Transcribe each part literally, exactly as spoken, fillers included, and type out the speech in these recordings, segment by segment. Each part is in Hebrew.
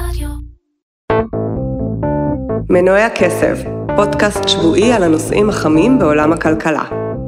רדיו. מנועי הכסף, פודקאסט שבועי על הנושאים החמים בעולם הכלכלה.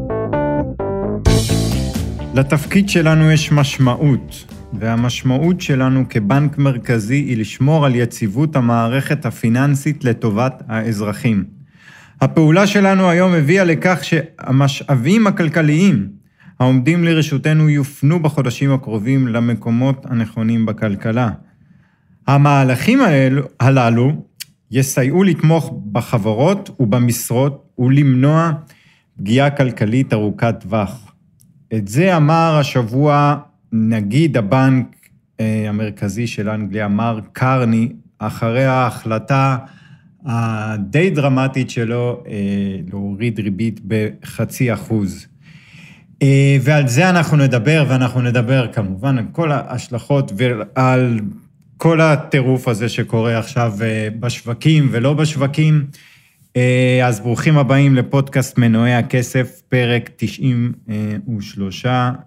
לתפקיד שלנו יש משמעות, והמשמעות שלנו כבנק מרכזי היא לשמור על יציבות המערכת הפיננסית לטובת האזרחים. הפעולה שלנו היום הביאה לכך שהמשאבים הכלכליים העומדים לרשותנו יופנו בחודשים הקרובים למקומות הנכונים בכלכלה. המהלכים האלו, הללו יסייעו לתמוך בחברות ובמשרות ולמנוע פגיעה כלכלית ארוכת טווח. את זה אמר השבוע נגיד הבנק המרכזי של אנגליה, מר קרני, אחרי ההחלטה הדי דרמטית שלו להוריד ריבית בחצי אחוז. ועל זה אנחנו נדבר, ואנחנו נדבר כמובן על כל ההשלכות ועל כל הטירוף הזה שקורה עכשיו בשווקים ולא בשווקים. אז ברוכים הבאים לפודקאסט מנועי הכסף, פרק תשעים ושלוש.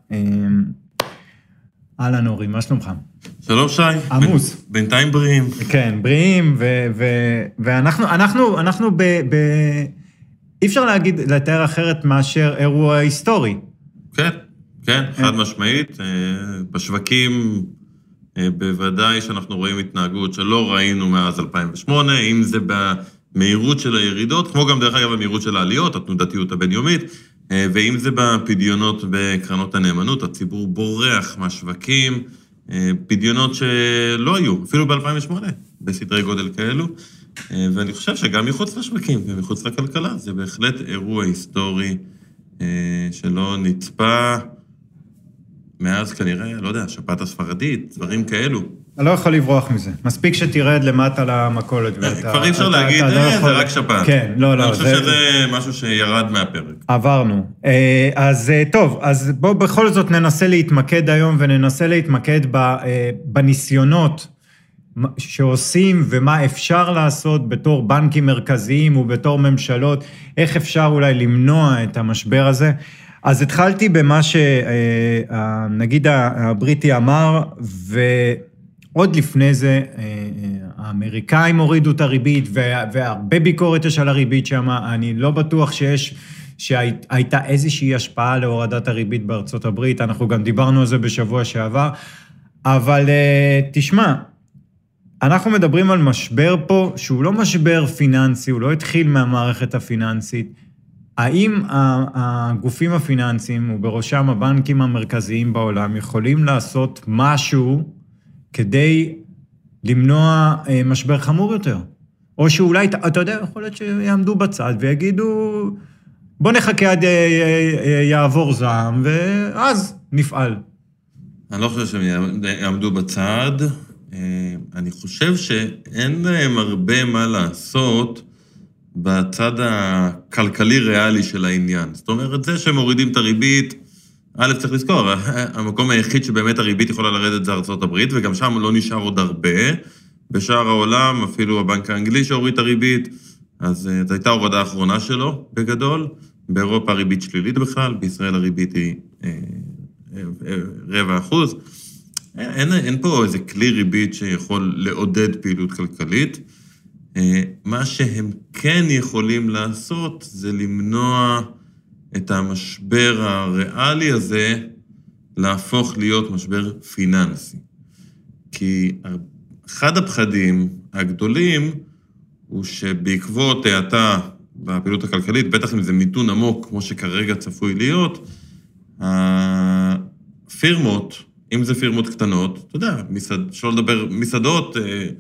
אהלן אורי, מה שלומך? שלום שי. עמוס. בינתיים בריאים. כן, בריאים, ואנחנו, אנחנו, אנחנו ב... אי אפשר להגיד, לתאר אחרת מאשר אירוע היסטורי. כן, כן, חד משמעית. בשווקים בוודאי שאנחנו רואים התנהגות שלא ראינו מאז אלפיים ושמונה, אם זה במהירות של הירידות, כמו גם דרך אגב במהירות של העליות, התנודתיות הבינלאומית, ואם זה בפדיונות בקרנות הנאמנות, הציבור בורח מהשווקים, פדיונות שלא היו, אפילו ב-אלפיים ושמונה, בסדרי גודל כאלו, ואני חושב שגם מחוץ לשווקים ומחוץ לכלכלה, זה בהחלט אירוע היסטורי שלא נצפה מאז כנראה, לא יודע, שפעת הספרדית, דברים כאלו. אני לא יכול לברוח מזה. מספיק שתירד למטה למקולת. כבר אי אפשר להגיד, זה רק שפעת. כן, לא, לא. אני חושב שזה משהו שירד מהפרק. עברנו. אז טוב, אז בואו בכל זאת ננסה להתמקד היום, וננסה להתמקד בניסיונות שעושים, ומה אפשר לעשות בתור בנקים מרכזיים ובתור ממשלות, איך אפשר אולי למנוע את המשבר הזה. אז התחלתי במה שנגיד הבריטי אמר, ועוד לפני זה האמריקאים הורידו את הריבית, והרבה ביקורת יש על הריבית שם, אני לא בטוח שיש, שהייתה איזושהי השפעה להורדת הריבית בארצות הברית, אנחנו גם דיברנו על זה בשבוע שעבר, אבל תשמע, אנחנו מדברים על משבר פה, שהוא לא משבר פיננסי, הוא לא התחיל מהמערכת הפיננסית, האם הגופים הפיננסיים, ובראשם הבנקים המרכזיים בעולם, יכולים לעשות משהו כדי למנוע משבר חמור יותר? או שאולי, אתה יודע, יכול להיות שיעמדו בצד ויגידו, בוא נחכה עד יעבור זעם, ואז נפעל. אני לא חושב שהם יעמדו בצד, אני חושב שאין להם הרבה מה לעשות, בצד הכלכלי-ריאלי של העניין. זאת אומרת, זה שמורידים את הריבית, א' צריך לזכור, המקום היחיד שבאמת הריבית יכולה לרדת זה ארצות הברית, וגם שם לא נשאר עוד הרבה. בשאר העולם, אפילו הבנק האנגלי שהוריד את הריבית, אז זו הייתה הורדה האחרונה שלו, בגדול. באירופה הריבית שלילית בכלל, בישראל הריבית היא אה, אה, אה, רבע אחוז. אין, אין פה איזה כלי ריבית שיכול לעודד פעילות כלכלית. מה שהם כן יכולים לעשות זה למנוע את המשבר הריאלי הזה להפוך להיות משבר פיננסי. כי אחד הפחדים הגדולים הוא שבעקבות האטה בפעילות הכלכלית, בטח אם זה מיתון עמוק כמו שכרגע צפוי להיות, הפירמות, אם זה פירמות קטנות, אתה יודע, מסעד, שלא לדבר, מסעדות,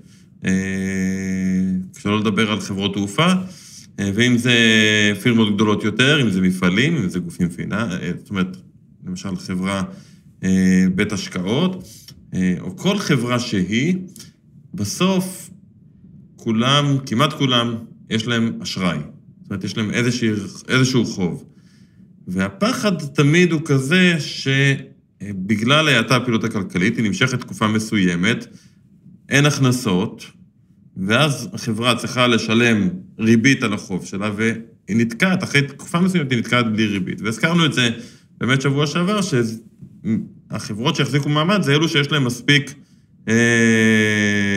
כשלא לדבר על חברות תעופה, ואם זה פירמות גדולות יותר, אם זה מפעלים, אם זה גופים פיננסיים, זאת אומרת, למשל חברה בית השקעות, או כל חברה שהיא, בסוף כולם, כמעט כולם, יש להם אשראי. זאת אומרת, יש להם איזשהו, איזשהו חוב. והפחד תמיד הוא כזה שבגלל ההאטה הפעילות הכלכלית, היא נמשכת תקופה מסוימת, אין הכנסות, ואז החברה צריכה לשלם ריבית על החוב שלה, והיא נתקעת, אחרי תקופה מסוימת היא נתקעת בלי ריבית. והזכרנו את זה באמת שבוע שעבר, שהחברות שהחזיקו מעמד, זה אלו שיש להם מספיק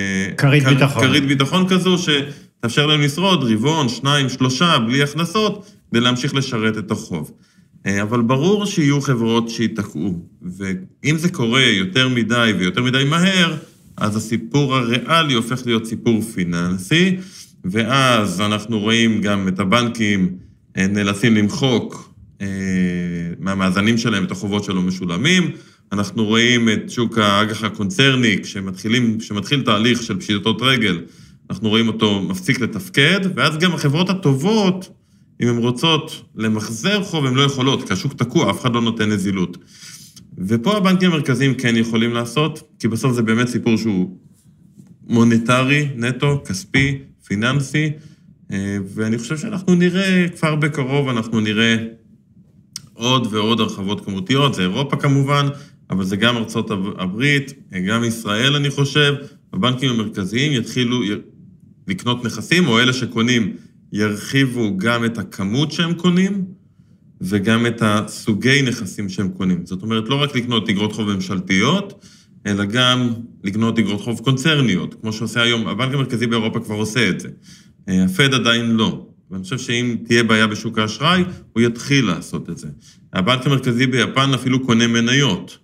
כרית ביטחון. כרית ביטחון כזו, שתאפשר להם לשרוד רבעון, שניים, שלושה, בלי הכנסות, כדי להמשיך לשרת את החוב. אבל ברור שיהיו חברות שיתקעו, ואם זה קורה יותר מדי ויותר מדי מהר, אז הסיפור הריאלי הופך להיות סיפור פיננסי, ואז אנחנו רואים גם את הבנקים נאלצים למחוק מהמאזנים שלהם את החובות שלו משולמים, אנחנו רואים את שוק האג"ח הקונצרני, כשמתחילים, כשמתחיל תהליך של פשיטות רגל, אנחנו רואים אותו מפסיק לתפקד, ואז גם החברות הטובות, אם הן רוצות למחזר חוב, הן לא יכולות, כי השוק תקוע, אף אחד לא נותן נזילות. ופה הבנקים המרכזיים כן יכולים לעשות, כי בסוף זה באמת סיפור שהוא מוניטרי, נטו, כספי, פיננסי, ואני חושב שאנחנו נראה, כבר בקרוב אנחנו נראה עוד ועוד הרחבות כמותיות, זה אירופה כמובן, אבל זה גם ארצות הברית, גם ישראל אני חושב, הבנקים המרכזיים יתחילו לקנות נכסים, או אלה שקונים ירחיבו גם את הכמות שהם קונים, וגם את הסוגי נכסים שהם קונים. זאת אומרת, לא רק לקנות אגרות חוב ממשלתיות, אלא גם לקנות אגרות חוב קונצרניות, כמו שעושה היום, הבנק המרכזי באירופה כבר עושה את זה. הפד עדיין לא. ואני חושב שאם תהיה בעיה בשוק האשראי, הוא יתחיל לעשות את זה. הבנק המרכזי ביפן אפילו קונה מניות.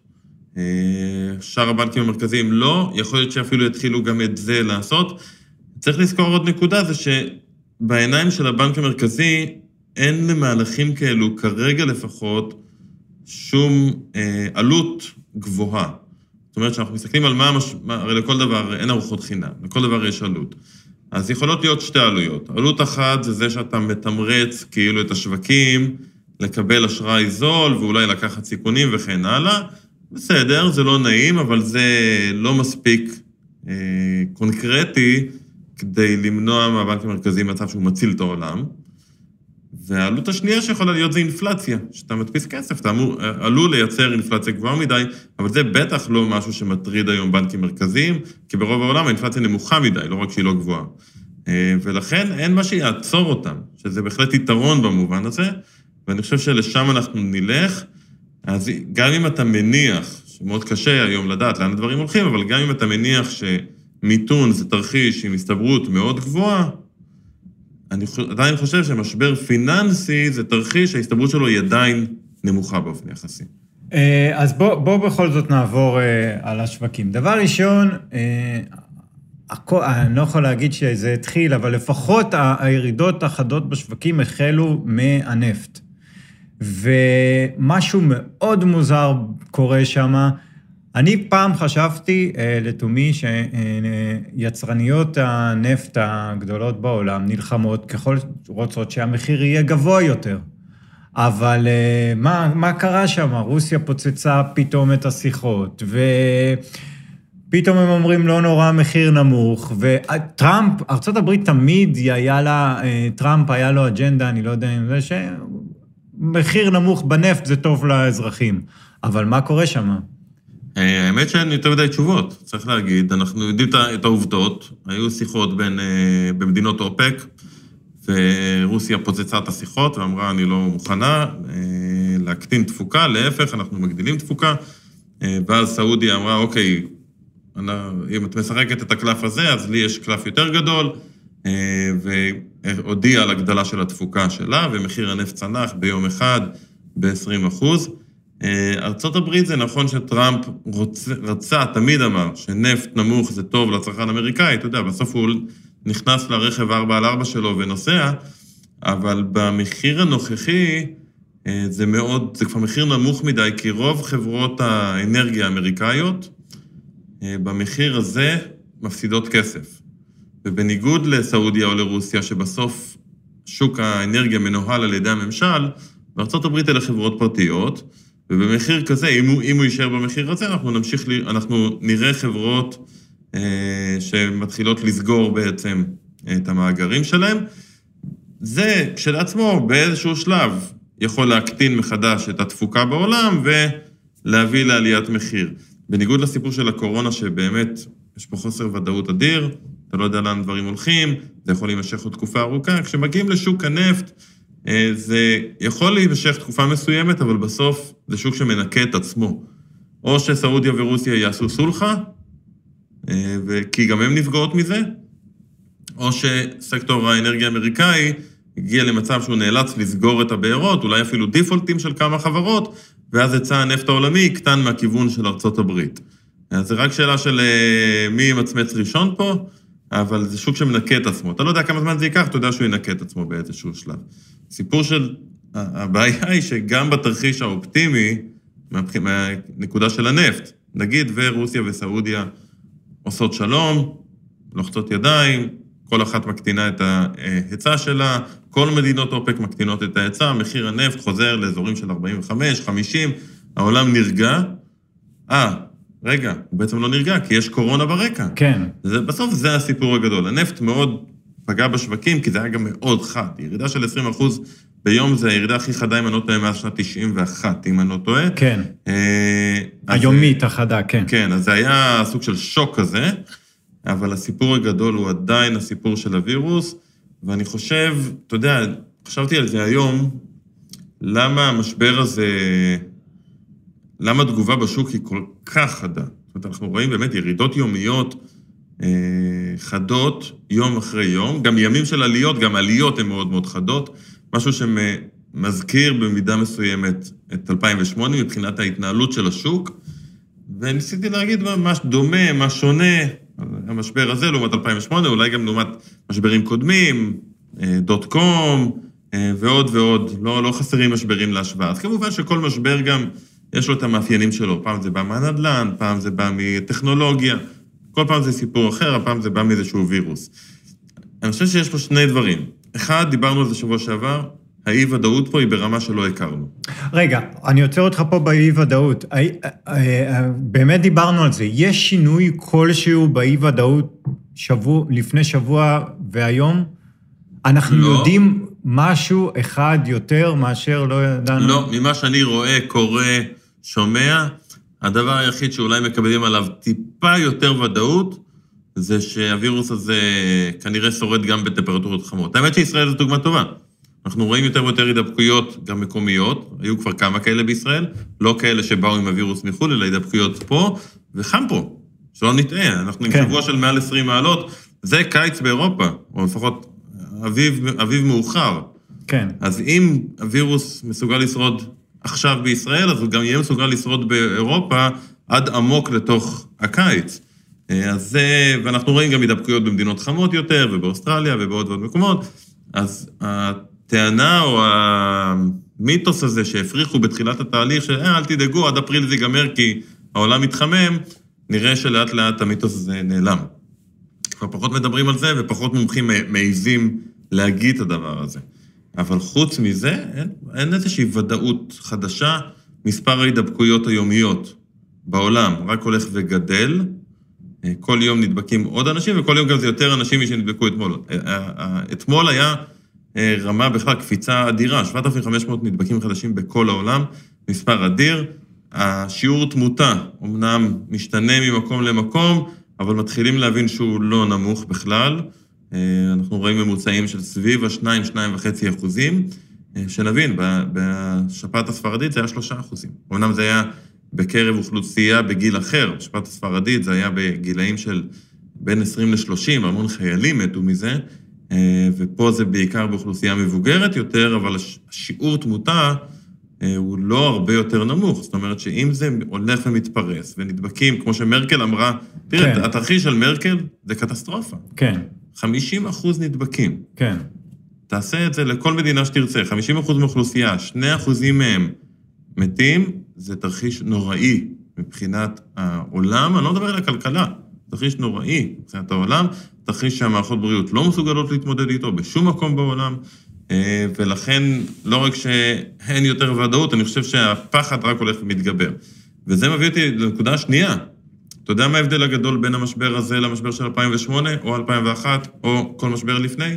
שאר הבנקים המרכזיים לא, יכול להיות שאפילו יתחילו גם את זה לעשות. צריך לזכור עוד נקודה, זה שבעיניים של הבנק המרכזי, אין למהלכים כאלו, כרגע לפחות, שום אה, עלות גבוהה. זאת אומרת שאנחנו מסתכלים על מה, מה, הרי לכל דבר אין ארוחות חינם, לכל דבר יש עלות. אז יכולות להיות שתי עלויות. עלות אחת זה זה שאתה מתמרץ כאילו את השווקים, לקבל אשראי זול, ואולי לקחת סיכונים וכן הלאה. בסדר, זה לא נעים, אבל זה לא מספיק אה, קונקרטי, כדי למנוע מהבנק המרכזי מצב שהוא מציל את העולם. והעלות השנייה שיכולה להיות זה אינפלציה, שאתה מדפיס כסף, אתה אמור, עלול לייצר אינפלציה גבוהה מדי, אבל זה בטח לא משהו שמטריד היום בנקים מרכזיים, כי ברוב העולם האינפלציה נמוכה מדי, לא רק שהיא לא גבוהה. ולכן אין מה שיעצור אותם, שזה בהחלט יתרון במובן הזה, ואני חושב שלשם אנחנו נלך, אז גם אם אתה מניח, שמאוד קשה היום לדעת לאן הדברים הולכים, אבל גם אם אתה מניח שמיתון זה תרחיש עם הסתברות מאוד גבוהה, אני עדיין חושב שמשבר פיננסי זה תרחיש, ההסתברות שלו היא עדיין נמוכה באופן יחסי. אז בוא, בוא בכל זאת נעבור על השווקים. דבר ראשון, אני לא יכול להגיד שזה התחיל, אבל לפחות הירידות החדות בשווקים החלו מהנפט. ומשהו מאוד מוזר קורה שם. אני פעם חשבתי לתומי שיצרניות הנפט הגדולות בעולם נלחמות ככל רוצות שהמחיר יהיה גבוה יותר. אבל מה, מה קרה שם? רוסיה פוצצה פתאום את השיחות, ופתאום הם אומרים לא נורא מחיר נמוך, וטראמפ, ארצות הברית תמיד היה לה, טראמפ היה לו אג'נדה, אני לא יודע אם זה, שמחיר נמוך בנפט זה טוב לאזרחים. אבל מה קורה שם? האמת שאין יותר מדי תשובות, צריך להגיד, אנחנו יודעים את העובדות, היו שיחות בין, במדינות אופק, ורוסיה פוצצה את השיחות, ואמרה, אני לא מוכנה להקטין תפוקה, להפך, אנחנו מגדילים תפוקה, ואז סעודיה אמרה, אוקיי, אם את משחקת את הקלף הזה, אז לי יש קלף יותר גדול, והודיעה על הגדלה של התפוקה שלה, ומחיר הנפט צנח ביום אחד ב-עשרים אחוז, ארצות הברית זה נכון שטראמפ רוצה, רצה, תמיד אמר, שנפט נמוך זה טוב לצרכן האמריקאי, אתה יודע, בסוף הוא נכנס לרכב ארבע על ארבע שלו ונוסע, אבל במחיר הנוכחי זה מאוד, זה כבר מחיר נמוך מדי, כי רוב חברות האנרגיה האמריקאיות, במחיר הזה מפסידות כסף. ובניגוד לסעודיה או לרוסיה, שבסוף שוק האנרגיה מנוהל על ידי הממשל, בארצות הברית אלה חברות פרטיות, ובמחיר כזה, אם הוא, אם הוא יישאר במחיר הזה, אנחנו נמשיך, אנחנו נראה חברות אה, שמתחילות לסגור בעצם את המאגרים שלהם. זה כשלעצמו באיזשהו שלב יכול להקטין מחדש את התפוקה בעולם ולהביא לעליית מחיר. בניגוד לסיפור של הקורונה שבאמת יש פה חוסר ודאות אדיר, אתה לא יודע לאן דברים הולכים, זה יכול להימשך עוד תקופה ארוכה, כשמגיעים לשוק הנפט, זה יכול להימשך תקופה מסוימת, אבל בסוף זה שוק שמנקה את עצמו. או שסעודיה ורוסיה יעשו סולחה, כי גם הם נפגעות מזה, או שסקטור האנרגיה האמריקאי הגיע למצב שהוא נאלץ לסגור את הבארות, אולי אפילו דיפולטים של כמה חברות, ואז היצע הנפט העולמי יקטן מהכיוון של ארצות הברית. אז זה רק שאלה של מי ימצמץ ראשון פה, אבל זה שוק שמנקה את עצמו. אתה לא יודע כמה זמן זה ייקח, אתה יודע שהוא ינקה את עצמו באיזשהו שלב. סיפור של, הבעיה היא שגם בתרחיש האופטימי, מהנקודה של הנפט, נגיד ורוסיה וסעודיה עושות שלום, לוחצות ידיים, כל אחת מקטינה את ההיצע שלה, כל מדינות אופק מקטינות את ההיצע, מחיר הנפט חוזר לאזורים של ארבעים וחמש, חמישים, העולם נרגע. אה, רגע, הוא בעצם לא נרגע, כי יש קורונה ברקע. כן. זה, בסוף זה הסיפור הגדול. הנפט מאוד פגע בשווקים, כי זה היה גם מאוד חד. ירידה של עשרים אחוז ביום זה הירידה הכי חדה, אם אני לא טועה, מאז שנת תשעים ואחת, אם אני לא טועה. כן. אה, היומית החדה, כן. כן, אז זה היה סוג של שוק כזה, אבל הסיפור הגדול הוא עדיין הסיפור של הווירוס, ואני חושב, אתה יודע, חשבתי על זה היום, למה המשבר הזה, למה התגובה בשוק היא כל כך חדה? זאת אומרת, אנחנו רואים באמת ירידות יומיות אה, חדות, יום אחרי יום, גם ימים של עליות, גם עליות הן מאוד מאוד חדות, משהו שמזכיר במידה מסוימת את אלפיים ושמונה, מבחינת ההתנהלות של השוק, וניסיתי להגיד מה דומה, מה שונה, המשבר הזה לעומת אלפיים ושמונה, אולי גם לעומת משברים קודמים, דוט קום, ועוד ועוד, לא, לא חסרים משברים להשוואה. אז כמובן שכל משבר גם יש לו את המאפיינים שלו, פעם זה בא מהנדל"ן, פעם זה בא מטכנולוגיה, כל פעם זה סיפור אחר, הפעם זה בא מאיזשהו וירוס. אני חושב שיש פה שני דברים. אחד, דיברנו על זה שבוע שעבר, האי-ודאות פה היא ברמה שלא הכרנו. רגע, אני עוצר אותך פה באי-ודאות. באמת דיברנו על זה. יש שינוי כלשהו באי-ודאות שבוע, לפני שבוע והיום? אנחנו לא. יודעים משהו אחד יותר מאשר לא ידענו? לא, ממה שאני רואה, קורא, שומע, הדבר היחיד שאולי מקבלים עליו טיפה יותר ודאות, זה שהווירוס הזה כנראה שורד גם בטמפרטורות חמות. האמת שישראל זו דוגמה טובה. אנחנו רואים יותר ויותר הידבקויות גם מקומיות, היו כבר כמה כאלה בישראל, לא כאלה שבאו עם הווירוס מחול, אלא הידבקויות פה, וחם פה, שלא נטעה, אנחנו עם שבוע של מעל עשרים מעלות, זה קיץ באירופה, או לפחות אביב, אביב מאוחר. כן. אז אם הווירוס מסוגל לשרוד עכשיו בישראל, אז הוא גם יהיה מסוגל לשרוד באירופה עד עמוק לתוך הקיץ. אז זה, ואנחנו רואים גם הידבקויות במדינות חמות יותר, ובאוסטרליה ובעוד ועוד מקומות, אז הטענה או המיתוס הזה שהפריחו בתחילת התהליך, שאל תדאגו, עד אפריל זה ייגמר כי העולם מתחמם, נראה שלאט לאט המיתוס הזה נעלם. כבר פחות מדברים על זה, ופחות מומחים מעיזים להגיד את הדבר הזה. אבל חוץ מזה, אין, אין איזושהי ודאות חדשה, מספר ההידבקויות היומיות בעולם רק הולך וגדל, כל יום נדבקים עוד אנשים, וכל יום גם זה יותר אנשים שנדבקו אתמול. אתמול היה רמה בכלל קפיצה אדירה, שבעת אלפים וחמש מאות נדבקים חדשים בכל העולם, מספר אדיר. השיעור תמותה אמנם משתנה ממקום למקום, אבל מתחילים להבין שהוא לא נמוך בכלל. אנחנו רואים ממוצעים של סביב השניים, שניים וחצי אחוזים, שנבין, בשפעת הספרדית זה היה שלושה אחוזים. אמנם זה היה בקרב אוכלוסייה בגיל אחר, בשפעת הספרדית זה היה בגילאים של בין עשרים לשלושים, המון חיילים מתו מזה, ופה זה בעיקר באוכלוסייה מבוגרת יותר, אבל השיעור תמותה הוא לא הרבה יותר נמוך. זאת אומרת שאם זה הולך ומתפרס ונדבקים, כמו שמרקל אמרה, תראה, כן. התרחיש של מרקל זה קטסטרופה. כן. חמישים אחוז נדבקים. כן. תעשה את זה לכל מדינה שתרצה, חמישים אחוז מאוכלוסייה, שני אחוזים מהם מתים, זה תרחיש נוראי מבחינת העולם, אני לא מדבר על הכלכלה, תרחיש נוראי מבחינת העולם, תרחיש שהמערכות בריאות לא מסוגלות להתמודד איתו בשום מקום בעולם, ולכן לא רק שאין יותר ודאות, אני חושב שהפחד רק הולך ומתגבר. וזה מביא אותי לנקודה השנייה. אתה יודע מה ההבדל הגדול בין המשבר הזה למשבר של אלפיים ושמונה, או אלפיים ואחת, או כל משבר לפני?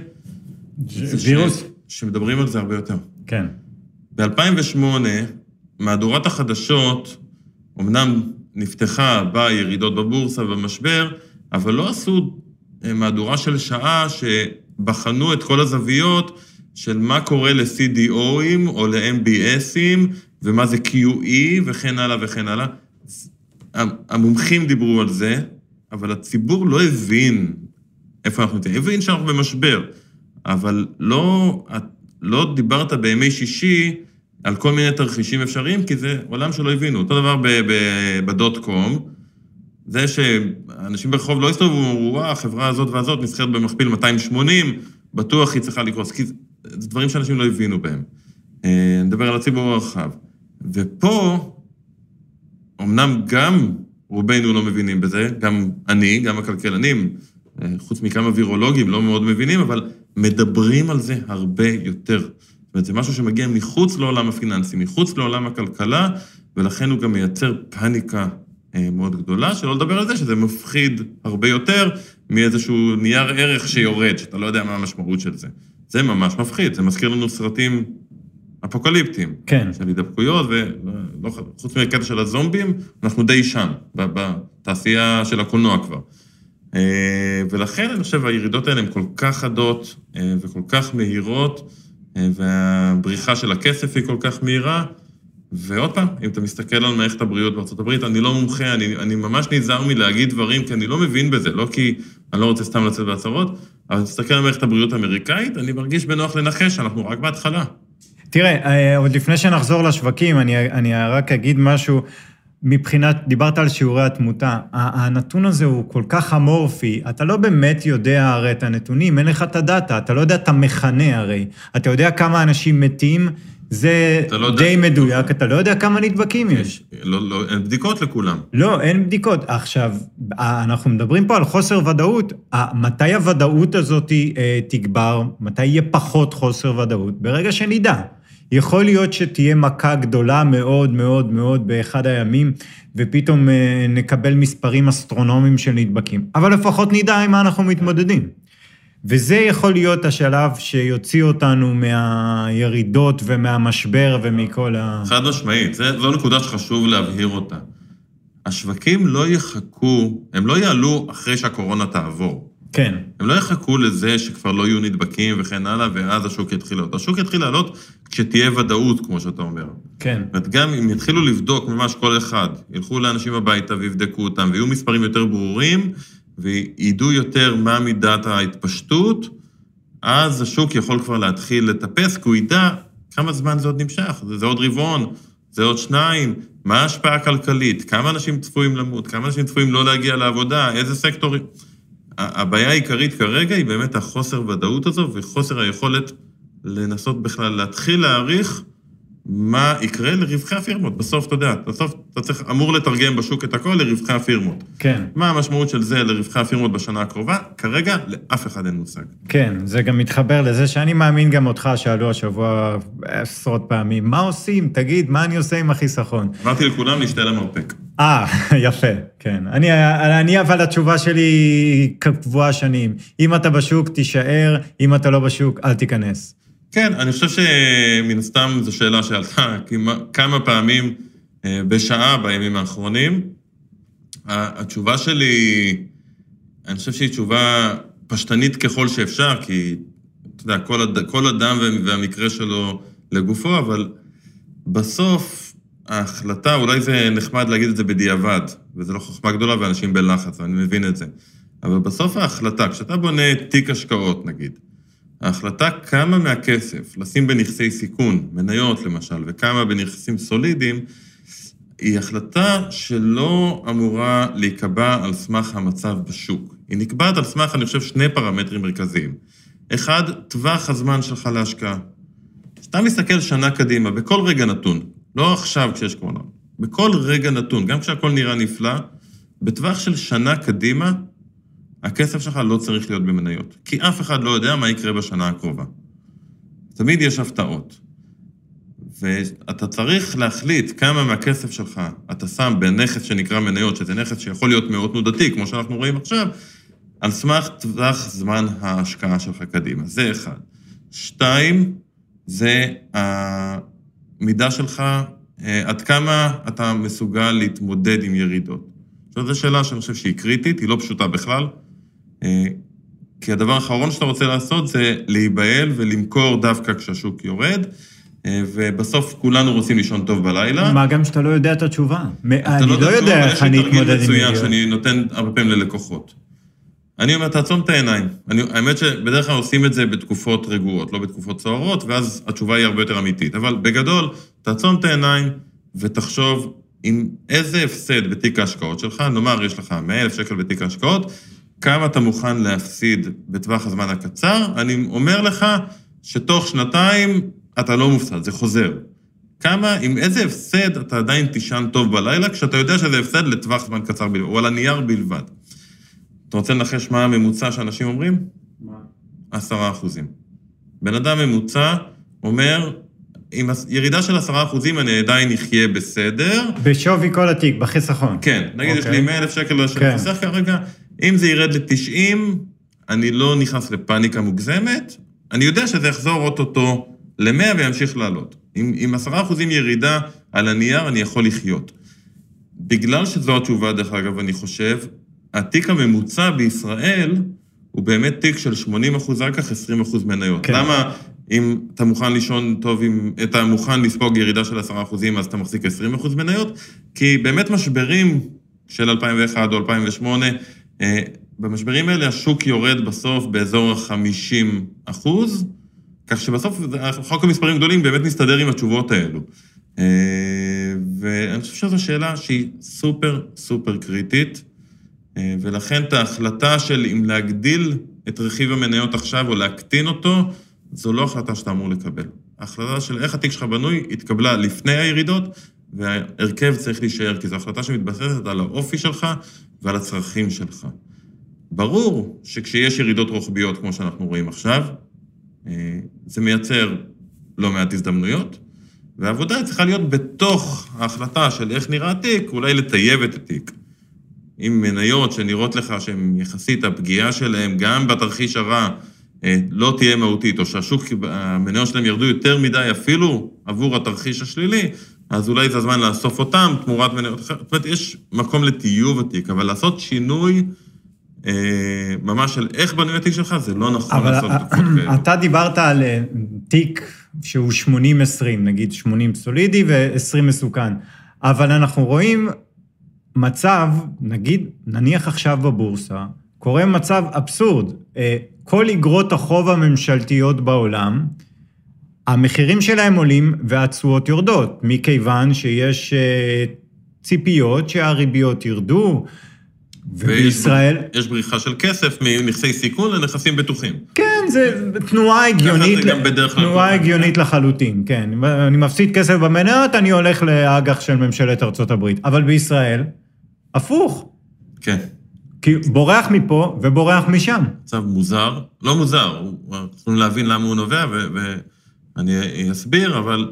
וירוס? שמדברים על זה הרבה יותר. כן. ב-אלפיים ושמונה, מהדורת החדשות, אמנם נפתחה בירידות בבורסה במשבר, אבל לא עשו מהדורה של שעה שבחנו את כל הזוויות של מה קורה ל-סי די או-ים או ל-אם בי אסים, ומה זה קיו אי וכן הלאה וכן הלאה. המומחים דיברו על זה, אבל הציבור לא הבין איפה אנחנו נמצאים. הבין שאנחנו במשבר, אבל לא, לא דיברת בימי שישי על כל מיני תרחישים אפשריים, כי זה עולם שלא הבינו. אותו דבר בדוט קום, זה שאנשים ברחוב לא הסתובבו, וואו, החברה הזאת והזאת נסחרת במכפיל מאתיים ושמונים, בטוח היא צריכה לקרוס, כי זה דברים שאנשים לא הבינו בהם. נדבר על הציבור הרחב. ופה, אמנם גם רובנו לא מבינים בזה, גם אני, גם הכלכלנים, חוץ מכמה וירולוגים לא מאוד מבינים, אבל מדברים על זה הרבה יותר. זאת אומרת, זה משהו שמגיע מחוץ לעולם הפיננסי, מחוץ לעולם הכלכלה, ולכן הוא גם מייצר פאניקה מאוד גדולה, שלא לדבר על זה, שזה מפחיד הרבה יותר מאיזשהו נייר ערך שיורד, שאתה לא יודע מה המשמעות של זה. זה ממש מפחיד, זה מזכיר לנו סרטים אפוקליפטיים. כן. של הידבקויות, וחוץ מהקטע של הזומבים, אנחנו די שם, בתעשייה של הקולנוע כבר. ולכן אני חושב, הירידות האלה הן כל כך חדות וכל כך מהירות, והבריחה של הכסף היא כל כך מהירה, ועוד פעם, אם אתה מסתכל על מערכת הבריאות בארצות הברית, אני לא מומחה, אני, אני ממש נזהר מלהגיד דברים, כי אני לא מבין בזה, לא כי אני לא רוצה סתם לצאת בהצהרות, אבל תסתכל על מערכת הבריאות האמריקאית, אני מרגיש בנוח לנחש, אנחנו רק בהתחלה. תראה, עוד לפני שנחזור לשווקים, אני, אני רק אגיד משהו, מבחינת, דיברת על שיעורי התמותה, הנתון הזה הוא כל כך אמורפי, אתה לא באמת יודע הרי את הנתונים, אין לך את הדאטה, אתה לא יודע את המכנה הרי, אתה יודע כמה אנשים מתים, זה לא די יודע, מדויק, אתה לא יודע כמה נדבקים יש. יש. לא, לא, אין בדיקות לכולם. לא, אין בדיקות. עכשיו, אנחנו מדברים פה על חוסר ודאות, מתי הוודאות הזאת תגבר, מתי יהיה פחות חוסר ודאות? ברגע שנדע. יכול להיות שתהיה מכה גדולה מאוד מאוד מאוד באחד הימים, ופתאום נקבל מספרים אסטרונומיים של נדבקים. אבל לפחות נדע עם מה אנחנו מתמודדים. וזה יכול להיות השלב שיוציא אותנו מהירידות ומהמשבר ומכל ה... חד משמעית, זו נקודה שחשוב להבהיר אותה. השווקים לא יחכו, הם לא יעלו אחרי שהקורונה תעבור. כן. הם לא יחכו לזה שכבר לא יהיו נדבקים וכן הלאה, ואז השוק יתחיל לעלות. השוק יתחיל לעלות כשתהיה ודאות, כמו שאתה אומר. כן. וגם אם יתחילו לבדוק ממש כל אחד, ילכו לאנשים הביתה ויבדקו אותם, ויהיו מספרים יותר ברורים, וידעו יותר מה מידת ההתפשטות, אז השוק יכול כבר להתחיל לטפס, כי הוא ידע כמה זמן זה עוד נמשך, זה, זה עוד רבעון, זה עוד שניים, מה ההשפעה הכלכלית, כמה אנשים צפויים למות, כמה אנשים צפויים לא להגיע לעבודה, איזה סקטורים. הבעיה העיקרית כרגע היא באמת החוסר ודאות הזו, וחוסר היכולת לנסות בכלל להתחיל להעריך מה יקרה לרווחי הפירמות. בסוף, אתה יודע, בסוף אתה צריך, אמור לתרגם בשוק את הכל לרווחי הפירמות. כן. מה המשמעות של זה לרווחי הפירמות בשנה הקרובה? כרגע לאף אחד אין מושג. כן, זה גם מתחבר לזה שאני מאמין גם אותך, שאלו השבוע עשרות פעמים, מה עושים? תגיד, מה אני עושה עם החיסכון? אמרתי לכולם להשתל למרפק. אה, יפה, כן. אני, אני אבל התשובה שלי קבועה שנים. אם אתה בשוק, תישאר, אם אתה לא בשוק, אל תיכנס. כן, אני חושב שמן הסתם זו שאלה שעלתה כמה פעמים בשעה בימים האחרונים. התשובה שלי, אני חושב שהיא תשובה פשטנית ככל שאפשר, כי אתה יודע, כל, אד, כל אדם והמקרה שלו לגופו, אבל בסוף ההחלטה, אולי זה נחמד להגיד את זה בדיעבד, וזה לא חוכמה גדולה ואנשים בלחץ, אני מבין את זה. אבל בסוף ההחלטה, כשאתה בונה תיק השקעות נגיד, ההחלטה כמה מהכסף לשים בנכסי סיכון, מניות למשל, וכמה בנכסים סולידיים, היא החלטה שלא אמורה להיקבע על סמך המצב בשוק. היא נקבעת על סמך, אני חושב, שני פרמטרים מרכזיים. אחד, טווח הזמן שלך להשקעה. שאתה מסתכל שנה קדימה, בכל רגע נתון, לא עכשיו כשיש קורונה, בכל רגע נתון, גם כשהכל נראה נפלא, בטווח של שנה קדימה, הכסף שלך לא צריך להיות במניות, כי אף אחד לא יודע מה יקרה בשנה הקרובה. תמיד יש הפתעות. ואתה צריך להחליט כמה מהכסף שלך אתה שם בנכס שנקרא מניות, שזה נכס שיכול להיות מאוד תנודתי, כמו שאנחנו רואים עכשיו, על סמך טווח זמן ההשקעה שלך קדימה. זה אחד. שתיים, זה המידה שלך, עד כמה אתה מסוגל להתמודד עם ירידות. עכשיו, זו שאלה שאני חושב שהיא קריטית, היא לא פשוטה בכלל, כי הדבר האחרון שאתה רוצה לעשות זה להיבהל ולמכור דווקא כשהשוק יורד, ובסוף כולנו רוצים לישון טוב בלילה. מה גם שאתה לא יודע את התשובה? אני לא יודע איך אני אתמודד עם מיליון. מצוין שאני נותן הרבה פעמים ללקוחות. אני אומר, תעצום את העיניים. אני, האמת שבדרך כלל עושים את זה בתקופות רגועות, לא בתקופות סוערות, ואז התשובה היא הרבה יותר אמיתית. אבל בגדול, תעצום את העיניים ותחשוב עם איזה הפסד בתיק ההשקעות שלך, נאמר, יש לך מאה אלף שקל בתיק ההשקעות, כמה אתה מוכן להפסיד בטווח הזמן הקצר, אני אומר לך שתוך שנתיים אתה לא מופסד, זה חוזר. כמה, עם איזה הפסד אתה עדיין תישן טוב בלילה, כשאתה יודע שזה הפסד לטווח זמן קצר בלבד, או על הנייר בלבד. אתה רוצה לנחש מה הממוצע שאנשים אומרים? מה? עשרה אחוזים. בן אדם ממוצע אומר, עם ירידה של עשרה אחוזים אני עדיין אחיה בסדר. בשווי כל התיק, בחיסכון. כן, נגיד יש לי מאה אלף שקל שאני חוסך כרגע, אם זה ירד ל-תשעים, אני לא נכנס לפאניקה מוגזמת, אני יודע שזה יחזור אוטוטו ל-מאה וימשיך לעלות. עם, עם עשרה אחוזים ירידה על הנייר אני יכול לחיות. בגלל שזו התשובה, דרך אגב, אני חושב, התיק הממוצע בישראל הוא באמת תיק של שמונים אחוז, רק כך עשרים אחוז מניות. כן. למה אם אתה מוכן לישון טוב, אם אתה מוכן לספוג ירידה של עשרה אחוזים, אז אתה מחזיק עשרים אחוז מניות? כי באמת משברים של אלפיים ואחת או אלפיים ושמונה, במשברים האלה השוק יורד בסוף באזור ה-חמישים אחוז, כך שבסוף חוק המספרים גדולים באמת מסתדר עם התשובות האלו. ואני חושב שזו שאלה שהיא סופר סופר קריטית, ולכן את ההחלטה של אם להגדיל את רכיב המניות עכשיו או להקטין אותו, זו לא החלטה שאתה אמור לקבל. ההחלטה של איך התיק שלך בנוי התקבלה לפני הירידות, וההרכב צריך להישאר, כי זו החלטה שמתבססת על האופי שלך ועל הצרכים שלך. ברור שכשיש ירידות רוחביות, כמו שאנחנו רואים עכשיו, זה מייצר לא מעט הזדמנויות, והעבודה צריכה להיות בתוך ההחלטה של איך נראה התיק, אולי לטייב את התיק. עם מניות שנראות לך שהן יחסית הפגיעה שלהן, גם בתרחיש הרע, לא תהיה מהותית, או שהשוק, המניות שלהם ירדו יותר מדי אפילו עבור התרחיש השלילי, אז אולי זה הזמן לאסוף אותם, תמורת מניות אחרת. זאת אומרת, יש מקום לטיוב התיק, אבל לעשות שינוי ממש של איך בנוי התיק שלך, זה לא נכון לעשות תקופות כאלה. אתה דיברת על תיק שהוא שמונים עשרים, נגיד שמונים סולידי ו-עשרים מסוכן, אבל אנחנו רואים מצב, נגיד, נניח עכשיו בבורסה, קורה מצב אבסורד, כל אגרות החוב הממשלתיות בעולם, המחירים שלהם עולים והתשואות יורדות, מכיוון שיש ציפיות שהריביות ירדו, ובישראל... יש בריחה של כסף מנכסי סיכון לנכסים בטוחים. כן, זה תנועה הגיונית, תנועה הגיונית לחלוטין, כן. אני מפסיד כסף במניות, אני הולך לאג"ח של ממשלת ארצות הברית. אבל בישראל, הפוך. כן. כי בורח מפה ובורח משם. מצב מוזר, לא מוזר, צריכים להבין למה הוא נובע, ואני אסביר, אבל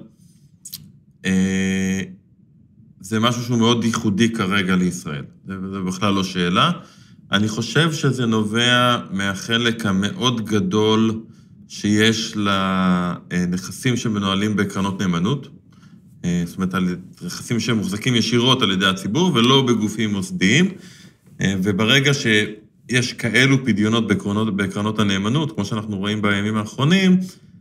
זה משהו שהוא מאוד ייחודי כרגע לישראל. זה בכלל לא שאלה. אני חושב שזה נובע מהחלק המאוד גדול שיש לנכסים שמנוהלים בקרנות נאמנות, זאת אומרת, על נכסים שמוחזקים ישירות על ידי הציבור, ולא בגופים מוסדיים, וברגע שיש כאלו פדיונות בקרנות, בקרנות הנאמנות, כמו שאנחנו רואים בימים האחרונים,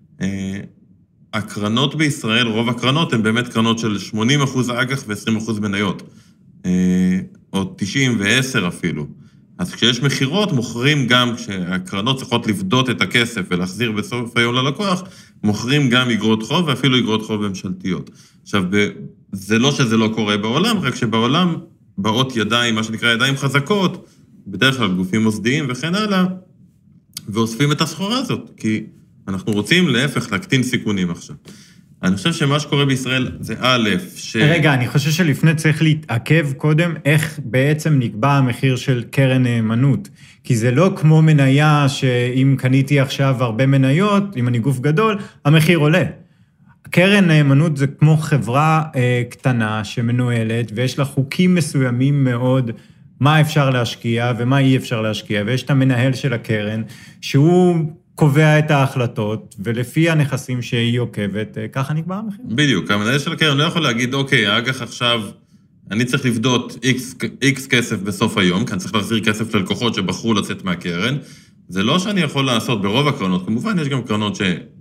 הקרנות בישראל, רוב הקרנות הן באמת קרנות של שמונים אחוז אג"ח ו-עשרים אחוז מניות, או תשעים ועשר אפילו. אז כשיש מחירות, מוכרים גם, כשהקרנות צריכות לפדות את הכסף ולהחזיר בסוף היום ללקוח, מוכרים גם אגרות חוב ואפילו אגרות חוב ממשלתיות. עכשיו, זה לא שזה לא קורה בעולם, רק שבעולם באות ידיים, מה שנקרא ידיים חזקות, בדרך כלל גופים מוסדיים וכן הלאה, ואוספים את הסחורה הזאת, כי אנחנו רוצים להפך להקטין סיכונים עכשיו. אני חושב שמה שקורה בישראל זה א', ש... רגע, אני חושב שלפני צריך להתעכב קודם איך בעצם נקבע המחיר של קרן נאמנות, כי זה לא כמו מניה שאם קניתי עכשיו הרבה מניות, אם אני גוף גדול, המחיר עולה. קרן נאמנות זה כמו חברה אה, קטנה שמנוהלת, ויש לה חוקים מסוימים מאוד, מה אפשר להשקיע ומה אי אפשר להשקיע, ויש את המנהל של הקרן, שהוא קובע את ההחלטות, ולפי הנכסים שהיא עוקבת, ככה נקבע המחיר. בדיוק, המנהל של הקרן לא יכול להגיד, אוקיי, האג"ח עכשיו, אני צריך לבדות X, X כסף בסוף היום, כי אני צריך להחזיר כסף ללקוחות שבחרו לצאת מהקרן, זה לא שאני יכול לעשות ברוב הקרנות, כמובן יש גם קרנות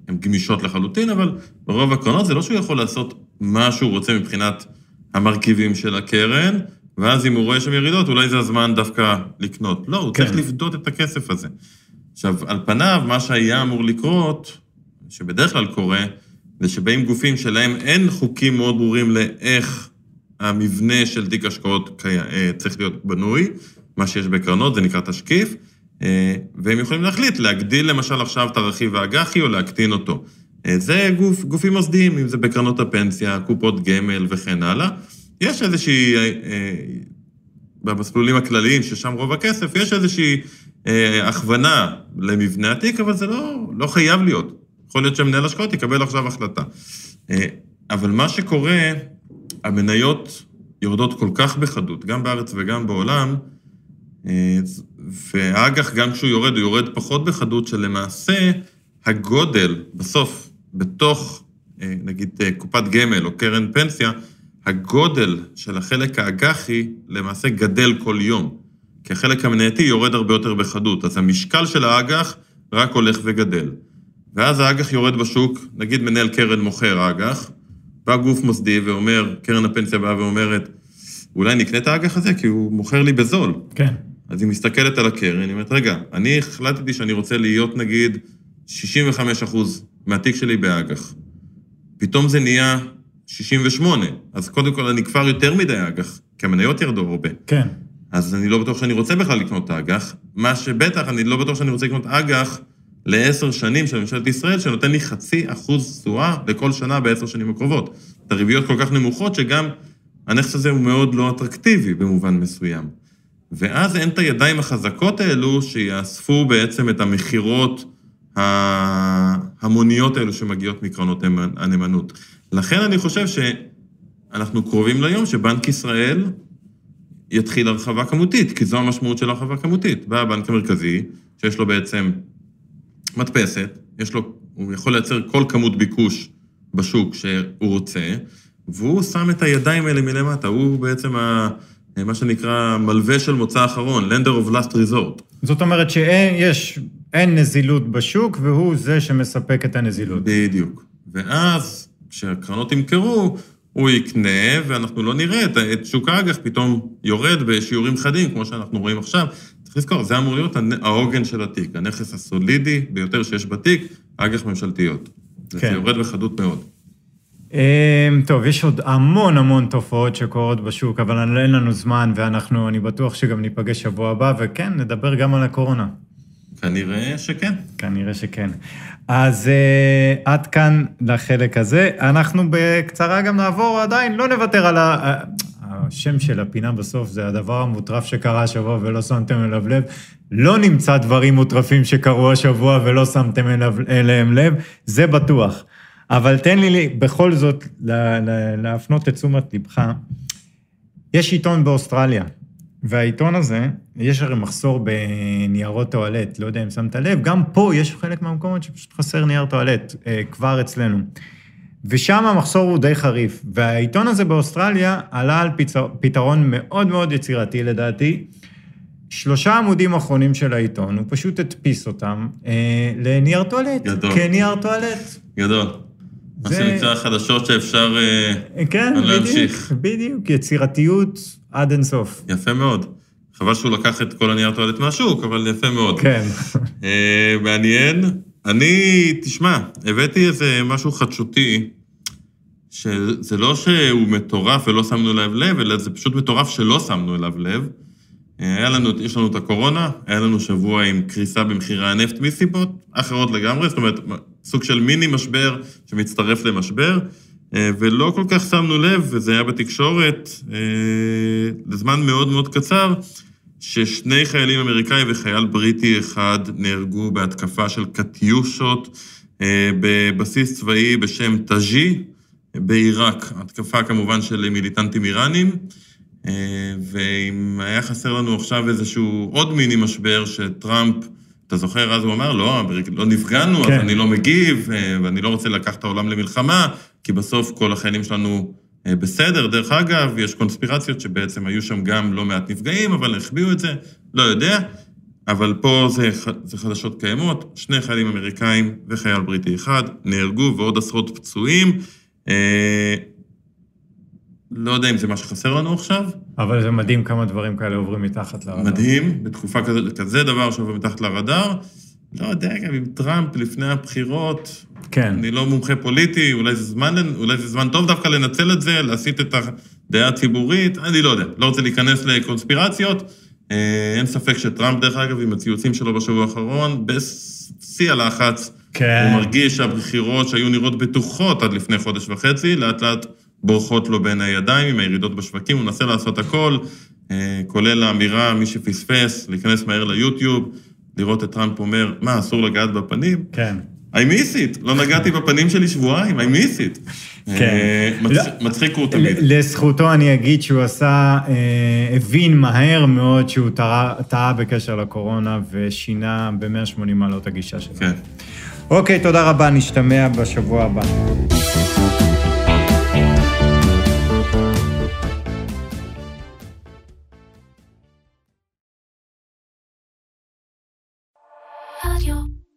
הן גמישות לחלוטין, אבל ברוב הקרנות זה לא שהוא יכול לעשות מה שהוא רוצה מבחינת המרכיבים של הקרן, ואז אם הוא רואה שם ירידות, אולי זה הזמן דווקא לקנות. לא, הוא כן. צריך לבדות את הכסף הזה. עכשיו, על פניו, מה שהיה אמור לקרות, שבדרך כלל קורה, זה שבאים גופים שלהם אין חוקים מאוד ברורים לאיך המבנה של תיק השקעות צריך להיות בנוי, מה שיש בקרנות, זה נקרא תשקיף, והם יכולים להחליט, להגדיל למשל עכשיו את הרכיב האג"חי או להקטין אותו. זה גוף, גופים מוסדיים, אם זה בקרנות הפנסיה, קופות גמל וכן הלאה. יש איזושהי, במסלולים הכלליים, ששם רוב הכסף, יש איזושהי הכוונה למבנה התיק, אבל זה לא, לא חייב להיות. יכול להיות שמנהל השקעות יקבל עכשיו החלטה. אבל מה שקורה, המניות יורדות כל כך בחדות, גם בארץ וגם בעולם, והאג"ח גם כשהוא יורד, הוא יורד פחות בחדות, שלמעשה הגודל בסוף, בתוך, נגיד, קופת גמל או קרן פנסיה, הגודל של החלק האג"חי למעשה גדל כל יום, כי החלק המנייתי יורד הרבה יותר בחדות, אז המשקל של האג"ח רק הולך וגדל. ואז האג"ח יורד בשוק, נגיד מנהל קרן מוכר אג"ח, בא גוף מוסדי ואומר, קרן הפנסיה באה ואומרת, אולי נקנה את האג"ח הזה, כי הוא מוכר לי בזול. כן. אז היא מסתכלת על הקרן, היא אומרת, רגע, אני החלטתי שאני רוצה להיות, נגיד, שישים וחמישה אחוז מהתיק שלי באג"ח. פתאום זה נהיה שישים ושמונה, אז קודם כל אני כבר יותר מדי אג"ח, כי המניות ירדו הרבה. כן. אז אני לא בטוח שאני רוצה בכלל לקנות אג"ח, מה שבטח, אני לא בטוח שאני רוצה לקנות אג"ח לעשר שנים של ממשלת ישראל, שנותן לי חצי אחוז תשואה לכל שנה בעשר שנים הקרובות. את הריביות כל כך נמוכות, שגם הנכס הזה הוא מאוד לא אטרקטיבי במובן מסוים. ואז אין את הידיים החזקות האלו, שיאספו בעצם את המחירות ההמוניות האלו שמגיעות מקרנות הנאמנות. לכן אני חושב שאנחנו קרובים ליום שבנק ישראל יתחיל הרחבה כמותית, כי זו המשמעות של הרחבה כמותית. בא הבנק המרכזי, שיש לו בעצם מדפסת, יש לו, הוא יכול לייצר כל כמות ביקוש בשוק שהוא רוצה, והוא שם את הידיים האלה מלמטה, הוא בעצם ה, מה שנקרא מלווה של מוצא אחרון, lender of last resort. זאת אומרת שאין יש, אין נזילות בשוק, והוא זה שמספק את הנזילות. בדיוק. ואז, כשהקרנות ימכרו, הוא יקנה, ואנחנו לא נראה את, את שוק האג"ח פתאום יורד בשיעורים חדים, כמו שאנחנו רואים עכשיו. צריך לזכור, זה אמור להיות העוגן של התיק, הנכס הסולידי ביותר שיש בתיק, אג"ח ממשלתיות. כן. זה יורד בחדות מאוד. טוב, יש עוד המון המון תופעות שקורות בשוק, אבל אין לנו זמן, ואנחנו, אני בטוח שגם ניפגש שבוע הבא, וכן, נדבר גם על הקורונה. כנראה שכן. כנראה שכן. אז uh, עד כאן לחלק הזה. אנחנו בקצרה גם נעבור, עדיין לא נוותר על ה... השם של הפינה בסוף, זה הדבר המוטרף שקרה השבוע ולא שמתם אליו לב. לא נמצא דברים מוטרפים שקרו השבוע ולא שמתם אליהם לב, זה בטוח. אבל תן לי בכל זאת להפנות את תשומת לבך. יש עיתון באוסטרליה, והעיתון הזה, יש הרי מחסור בניירות טואלט, לא יודע אם שמת לב, גם פה יש חלק מהמקומות שפשוט חסר נייר טואלט, כבר אצלנו. ושם המחסור הוא די חריף, והעיתון הזה באוסטרליה עלה על פתרון מאוד מאוד יצירתי לדעתי, שלושה עמודים אחרונים של העיתון, הוא פשוט הדפיס אותם אה, לנייר טואלט, גדול. כנייר טואלט. גדול. מה שנמצא החדשות שאפשר כן, להמשיך. בדיוק, יצירתיות עד אינסוף. יפה מאוד. חבל שהוא לקח את כל הנייר טואלט מהשוק, אבל יפה מאוד. כן. מעניין. אני, תשמע, הבאתי איזה משהו חדשותי, שזה לא שהוא מטורף ולא שמנו אליו לב, אלא זה פשוט מטורף שלא שמנו אליו לב. היה לנו, יש לנו את הקורונה, היה לנו שבוע עם קריסה במחירי הנפט מסיבות אחרות לגמרי, זאת אומרת, סוג של מיני משבר שמצטרף למשבר, ולא כל כך שמנו לב, וזה היה בתקשורת, לזמן מאוד מאוד קצר, ששני חיילים אמריקאים וחייל בריטי אחד נהרגו בהתקפה של קטיושות בבסיס צבאי בשם תאג'י בעיראק, התקפה כמובן של מיליטנטים איראנים, ואם היה חסר לנו עכשיו איזשהו עוד מיני משבר שטראמפ, אתה זוכר, אז הוא אמר, לא, לא נפגענו, כן. אז אני לא מגיב, ואני לא רוצה לקח את העולם למלחמה, כי בסוף כל החיילים שלנו בסדר. דרך אגב, יש קונספירציות שבעצם היו שם גם לא מעט נפגעים, אבל החביאו את זה, לא יודע. אבל פה זה, זה חדשות קיימות, שני חיילים אמריקאים וחייל בריטי אחד נהרגו ועוד עשרות פצועים. אה, לא יודע אם זה מה שחסר לנו עכשיו. אבל זה מדהים כמה דברים כאלה עוברים מתחת לרדאר. מדהים, בתקופה כזה, כזה דבר שעובר מתחת לרדאר. לא יודע, גם עם טראמפ לפני הבחירות, כן. אני לא מומחה פוליטי, אולי זה זמן, אולי זה זמן טוב דווקא לנצל את זה, להסיט את הדעה הציבורית, אני לא יודע, לא רוצה להיכנס לקונספירציות. אין ספק שטראמפ, דרך אגב, עם הציוצים שלו בשבוע האחרון, בשיא הלחץ, כן. הוא מרגיש שהבחירות שהיו נראות בטוחות עד לפני חודש וחצי, לאט לאט בורחות לו בין הידיים, עם הירידות בשווקים, הוא מנסה לעשות הכל, כולל האמירה, מי שפספס, להיכנס מהר ליוטיוב, לראות את טראמפ אומר, מה, אסור לגעת בפנים? כן. I miss it, לא נגעתי בפנים שלי שבועיים, I miss it. כן. מצחיק הוא תמיד. לזכותו אני אגיד שהוא עשה, הבין מהר מאוד שהוא טעה בקשר לקורונה, ושינה ב-מאה ושמונים מעלות הגישה שלו. כן. אוקיי, תודה רבה, נשתמע בשבוע הבא. רדיו